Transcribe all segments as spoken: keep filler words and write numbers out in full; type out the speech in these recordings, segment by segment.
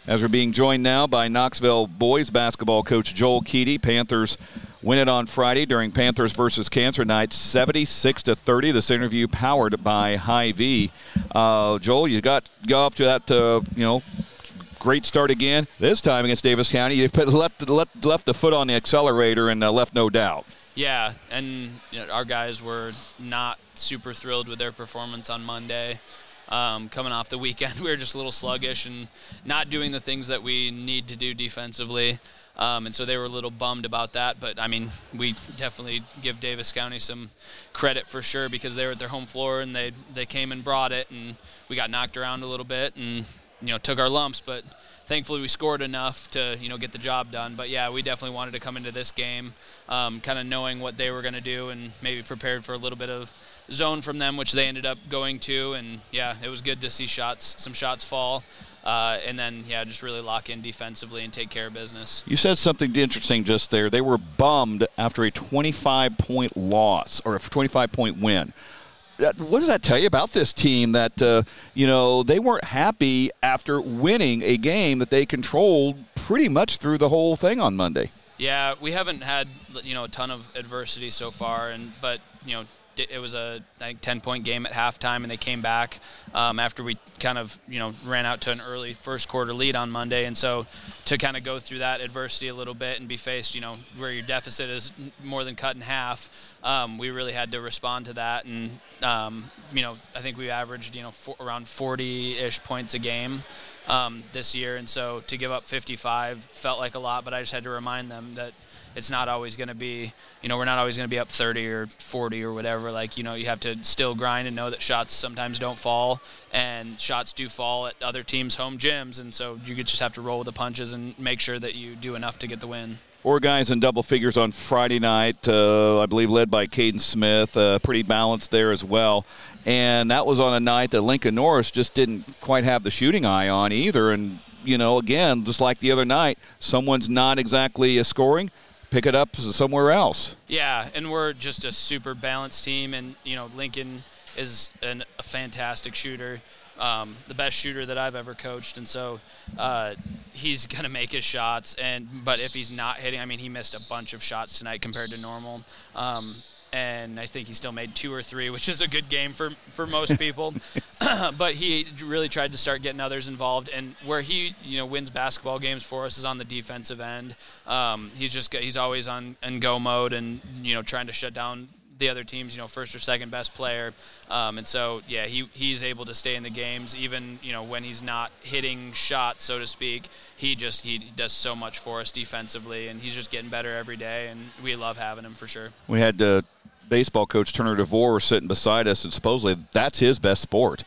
as we're being joined now by Knoxville boys basketball coach Joel Keaty. Panthers win it on Friday during Panthers versus Cancer Night, seventy-six to thirty. This interview powered by Hy-Vee. Uh, Joel, you got got off to that, uh, you know, great start again. This time against Davis County, you put, left, left, left the foot on the accelerator and uh, left no doubt. Yeah, and you know, our guys were not super thrilled with their performance on Monday. Um, coming off the weekend, we were just a little sluggish and not doing the things that we need to do defensively. Um, and so they were a little bummed about that. But, I mean, we definitely give Davis County some credit for sure because they were at their home floor and they they came and brought it. And we got knocked around a little bit and, you know, took our lumps. But thankfully we scored enough to, you know, get the job done. But, yeah, we definitely wanted to come into this game um, kind of knowing what they were going to do and maybe prepared for a little bit of zone from them, which they ended up going to. And, yeah, it was good to see shots, some shots fall. Uh, and then, yeah, just really lock in defensively and take care of business. You said something interesting just there. They were bummed after a twenty-five point loss or a twenty-five point win. What does that tell you about this team that, uh, you know, they weren't happy after winning a game that they controlled pretty much through the whole thing on Monday? Yeah, we haven't had, you know, a ton of adversity so far, and but, you know, it was a I think ten point game at halftime, and they came back um, after we kind of you know ran out to an early first quarter lead on Monday, and so to kind of go through that adversity a little bit and be faced you know where your deficit is more than cut in half, um, we really had to respond to that, and um, you know I think we averaged you know for, around forty-ish points a game um, this year, and so to give up fifty-five felt like a lot, but I just had to remind them that it's not always going to be, you know, we're not always going to be up thirty or forty or whatever. Like, you know, you have to still grind and know that shots sometimes don't fall, and shots do fall at other teams' home gyms. And so you just have to roll with the punches and make sure that you do enough to get the win. Four guys in double figures on Friday night, uh, I believe led by Caden Smith, uh, pretty balanced there as well. And that was on a night that Lincoln Norris just didn't quite have the shooting eye on either. And, you know, again, just like the other night, someone's not exactly scoring. Pick it up somewhere else. Yeah, and we're just a super balanced team, and you know Lincoln is an, a fantastic shooter, um, the best shooter that I've ever coached, and so uh, he's gonna make his shots. And but if he's not hitting, I mean, he missed a bunch of shots tonight compared to normal. Um, And I think he still made two or three, which is a good game for, for most people. But he really tried to start getting others involved. And where he, you know, wins basketball games for us is on the defensive end. Um, he's just he's always on in go mode and you know trying to shut down the other team's you know first or second best player. Um, and so yeah, he he's able to stay in the games even you know when he's not hitting shots, so to speak. He just he does so much for us defensively, and he's just getting better every day. And we love having him for sure. We had uh, baseball coach Turner DeVore sitting beside us, and supposedly that's his best sport.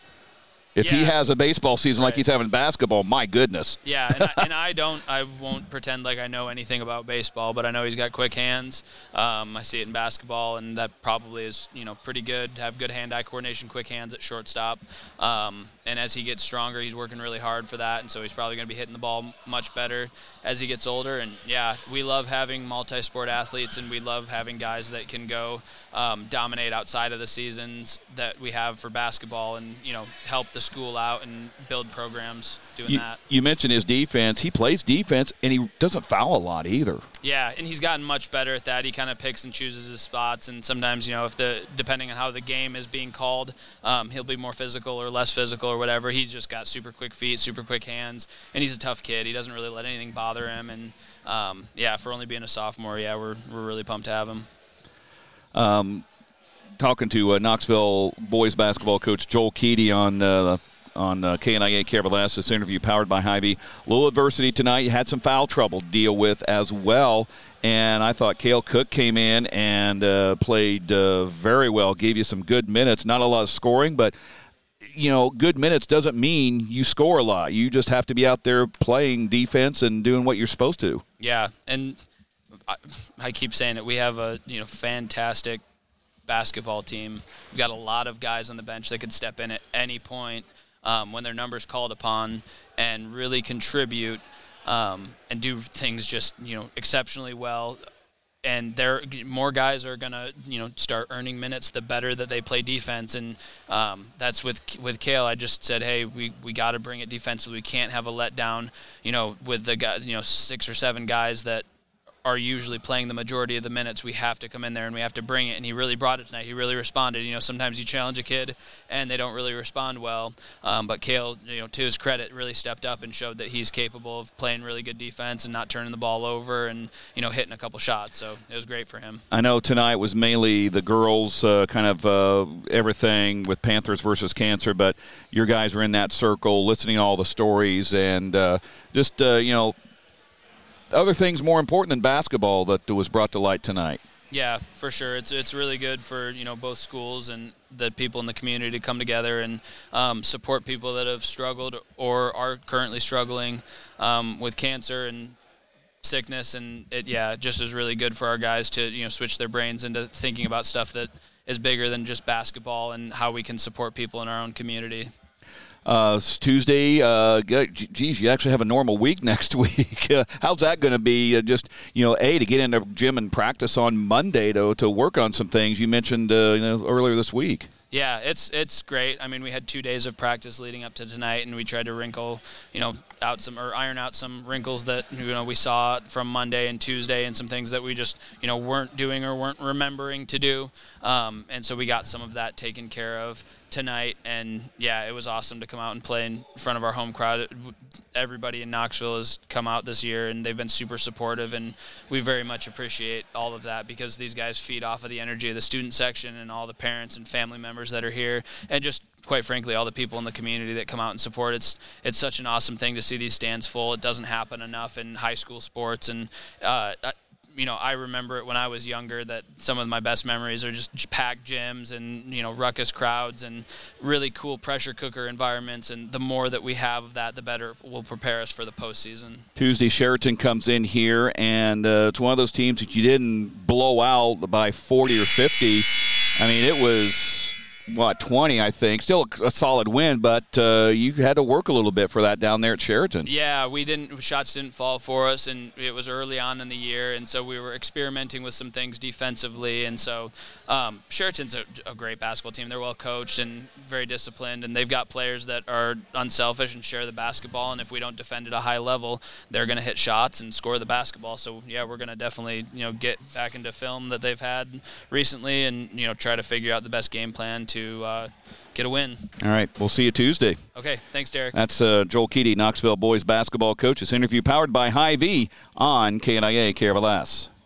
If yeah. he has a baseball season right. like he's having basketball, my goodness. Yeah, and I, and I don't, I won't pretend like I know anything about baseball, but I know he's got quick hands. Um, I see it in basketball, and that probably is, you know, pretty good. Have good hand-eye coordination, quick hands at shortstop. Um, and as he gets stronger, he's working really hard for that, and so he's probably going to be hitting the ball much better as he gets older. And yeah, we love having multi-sport athletes, and we love having guys that can go um, dominate outside of the seasons that we have for basketball, and you know, help the school out and build programs doing you, that. You mentioned his defense. He plays defense, and he doesn't foul a lot either. Yeah, and he's gotten much better at that. He kind of picks and chooses his spots, and sometimes, you know, if the depending on how the game is being called, um, he'll be more physical or less physical or whatever. He's just got super quick feet, super quick hands, and he's a tough kid. He doesn't really let anything bother him, and um, yeah, for only being a sophomore, yeah, we're we're really pumped to have him. Um, talking to uh, Knoxville boys basketball coach Joel Keaty on uh, on uh, K N I A Cavaliers. This interview powered by Hy-Vee. A little adversity tonight. You had some foul trouble to deal with as well. And I thought Cale Cook came in and uh, played uh, very well, gave you some good minutes. Not a lot of scoring, but, you know, good minutes doesn't mean you score a lot. You just have to be out there playing defense and doing what you're supposed to. Yeah, and I, I keep saying it. We have a, you know, fantastic basketball team. We've got a lot of guys on the bench that could step in at any point um, when their number's called upon and really contribute um, and do things just, you know, exceptionally well. and there more guys are gonna you know start earning minutes the better that they play defense, and um, that's with with Kale. I just said, hey, we, we got to bring it defensively. We can't have a letdown, you know, with the guys, you know, six or seven guys that are usually playing the majority of the minutes. We have to come in there and we have to bring it, and he really brought it tonight. He really responded. You know, sometimes you challenge a kid and they don't really respond well, um, but Kale, you know, to his credit, really stepped up and showed that he's capable of playing really good defense and not turning the ball over and, you know, hitting a couple shots. So it was great for him. I know tonight was mainly the girls, uh, kind of uh, everything with Panthers versus Cancer, but your guys were in that circle listening to all the stories and uh, just, uh, you know, other things more important than basketball that was brought to light tonight. Yeah, for sure. It's it's really good for, you know, both schools and the people in the community to come together and um, support people that have struggled or are currently struggling um, with cancer and sickness. And it, yeah, it just is really good for our guys to, you know, switch their brains into thinking about stuff that is bigger than just basketball and how we can support people in our own community. Uh, it's Tuesday. Uh, geez, you actually have a normal week next week. Uh, how's that going to be? Uh, just, you know, A, to get into gym and practice on Monday to to work on some things you mentioned uh, you know, earlier this week. Yeah, it's it's great. I mean, we had two days of practice leading up to tonight, and we tried to wrinkle, you know, out some or iron out some wrinkles that, you know, we saw from Monday and Tuesday, and some things that we just, you know, weren't doing or weren't remembering to do. Um, and so we got some of that taken care of tonight, and yeah, it was awesome to come out and play in front of our home crowd. Everybody in Knoxville has come out this year, and they've been super supportive, and we very much appreciate all of that because these guys feed off of the energy of the student section and all the parents and family members that are here, and just quite frankly all the people in the community that come out and support. It's it's such an awesome thing to see these stands full. It doesn't happen enough in high school sports, and uh, you know, I remember it when I was younger that some of my best memories are just packed gyms and, you know, ruckus crowds and really cool pressure cooker environments. And the more that we have of that, the better it will prepare us for the postseason. Tuesday, Sheraton comes in here, and uh, it's one of those teams that you didn't blow out by forty or fifty. I mean, it was, what, twenty, I think. Still a, a solid win, but uh, you had to work a little bit for that down there at Sheraton. Yeah, we didn't. Shots didn't fall for us, and it was early on in the year, and so we were experimenting with some things defensively. And so um, Sheraton's a, a great basketball team. They're well coached and very disciplined, and they've got players that are unselfish and share the basketball. And if we don't defend at a high level, they're going to hit shots and score the basketball. So yeah, we're going to definitely, you know, get back into film that they've had recently, and, you know, try to figure out the best game plan to. to uh, get a win. All right. We'll see you Tuesday. Okay. Thanks, Derek. That's uh, Joel Keaty, Knoxville boys basketball coach. This interview powered by Hy-Vee on K N I A K R L S.